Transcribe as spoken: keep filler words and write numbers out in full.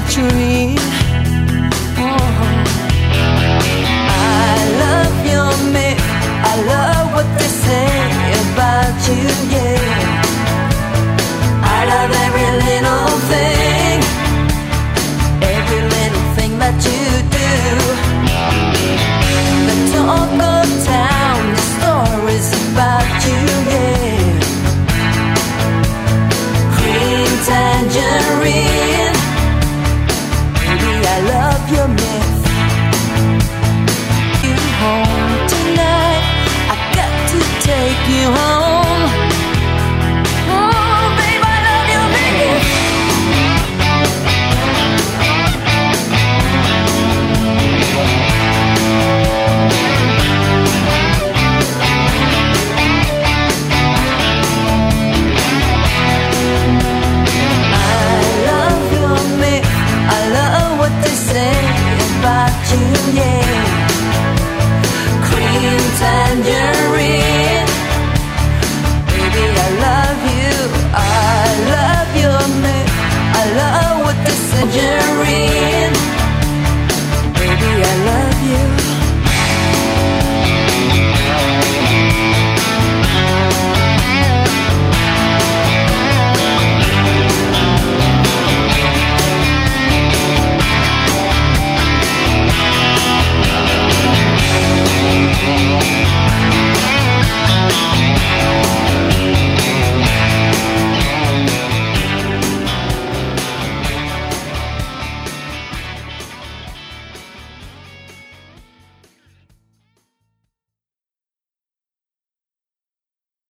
dream. Oh. I love your myth, I love what they say about you, yeah. I love every little thing, every little thing that you do. The talk of town, the stories about you, yeah. Green tangerine, baby, I love your myth. You home tonight, I got to take you home. Oh, babe, I love your myth. Yeah, cream tangerine, baby, I love you, I love your myth, I love what this tangerine.